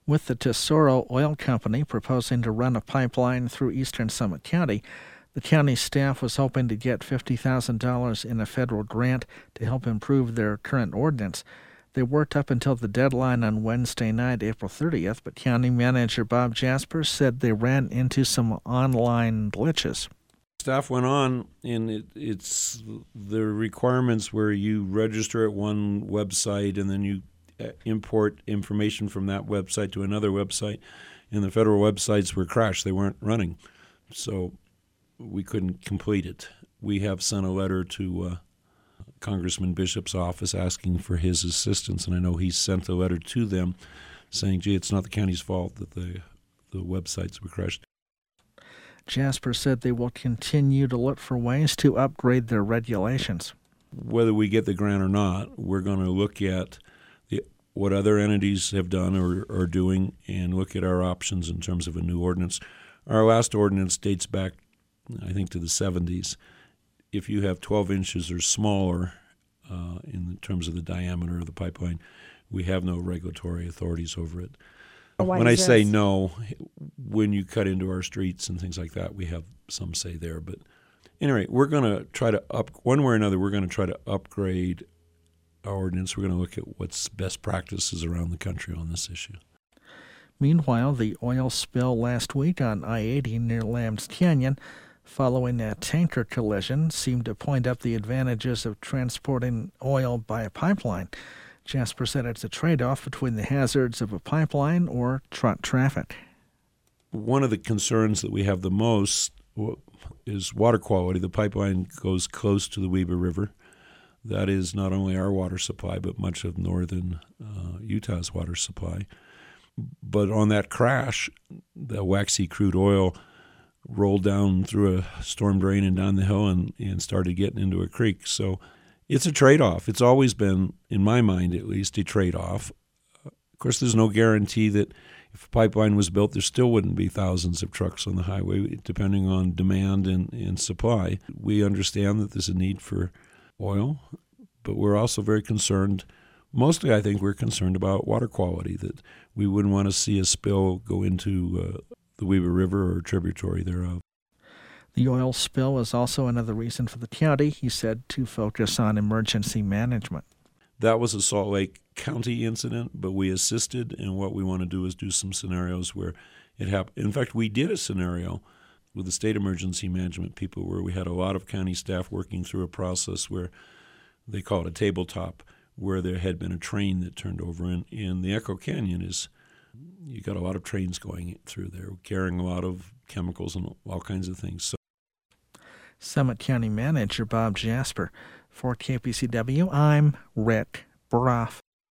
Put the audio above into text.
With the Tesoro Oil Company proposing to run a pipeline through eastern Summit County, the county staff was hoping to get $50,000 in a federal grant to help improve their current ordinance. They worked up until the deadline on Wednesday night, April 30th, but County Manager Bob Jasper said they ran into some online glitches. Staff went on, and it's the requirements where you register at one website and then you import information from that website to another website, and the federal websites were crashed. They weren't running, so we couldn't complete it. We have sent a letter to Congressman Bishop's office asking for his assistance, and I know he sent a letter to them saying, gee, it's not the county's fault that the websites were crashed. Jasper said they will continue to look for ways to upgrade their regulations. Whether we get the grant or not, we're going to look at what other entities have done or are doing and look at our options in terms of a new ordinance. Our last ordinance dates back, I think, to the 70s. If you have 12 inches or smaller in terms of the diameter of the pipeline, we have no regulatory authorities over it. When I say no, when you cut into our streets and things like that, we have some say there. But anyway, we're going to try to one way or another, we're going to try to upgrade our ordinance. We're going to look at what's best practices around the country on this issue. Meanwhile, the oil spill last week on I-80 near Lambs Canyon following a tanker collision seemed to point up the advantages of transporting oil by a pipeline. Jasper said it's a trade-off between the hazards of a pipeline or truck traffic. One of the concerns that we have the most is water quality. The pipeline goes close to the Weber River. That is not only our water supply, but much of northern Utah's water supply. But on that crash, the waxy crude oil rolled down through a storm drain and down the hill and started getting into a creek. So it's a trade-off. It's always been, in my mind at least, a trade-off. Of course, there's no guarantee that if a pipeline was built, there still wouldn't be thousands of trucks on the highway, depending on demand and supply. We understand that there's a need for oil, but we're also very concerned. Mostly, I think we're concerned about water quality, that we wouldn't want to see a spill go into the Weber River or tributary thereof. The oil spill is also another reason for the county, he said, to focus on emergency management. That was a Salt Lake County incident, but we assisted, and what we want to do is do some scenarios where it happened. In fact, we did a scenario with the state emergency management people where we had a lot of county staff working through a process where they call it a tabletop, where there had been a train that turned over. And in the Echo Canyon you got a lot of trains going through there, carrying a lot of chemicals and all kinds of things. So, Summit County Manager Bob Jasper. For KPCW, I'm Rick Broff.